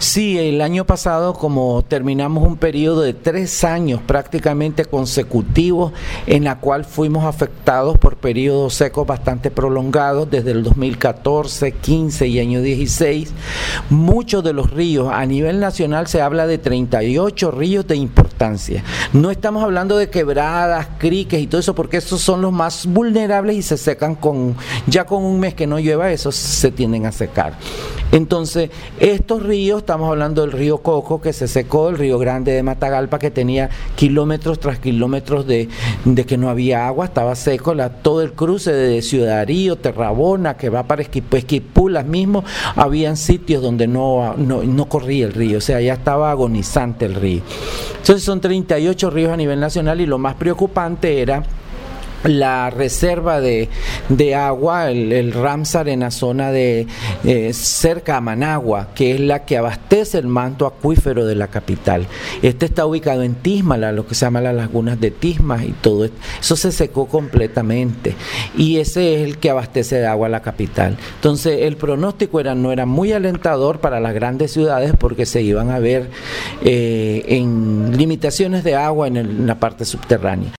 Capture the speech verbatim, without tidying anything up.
Sí, el año pasado, como terminamos un periodo de tres años prácticamente consecutivos, en la cual fuimos afectados por periodos secos bastante prolongados, desde el dos mil catorce, quince y año dieciséis, muchos de los ríos, a nivel nacional se habla de treinta y ocho ríos de importancia. No estamos hablando de quebradas, criques y todo eso, porque esos son los más vulnerables y se secan con, ya con un mes que no llueva, esos se tienden a secar. Entonces, estos ríos, estamos hablando del río Coco, que se secó, el río Grande de Matagalpa, que tenía kilómetros tras kilómetros de, de que no había agua, estaba seco, la, todo el cruce de Ciudad Darío, Terrabona, que va para Esquipú, Esquipulas mismo, habían sitios donde no, no, no corría el río, o sea, ya estaba agonizante el río. Entonces, son treinta y ocho ríos a nivel nacional, y lo más preocupante era la reserva de, de agua, el, el Ramsar, en la zona de eh, cerca a Managua, que es la que abastece el manto acuífero de la capital. Este está ubicado en Tisma, lo que se llama las lagunas de Tisma, y todo esto. Eso se secó completamente, y ese es el que abastece de agua a la capital. Entonces el pronóstico era, no era muy alentador para las grandes ciudades, porque se iban a ver eh, en limitaciones de agua en, el, en la parte subterránea.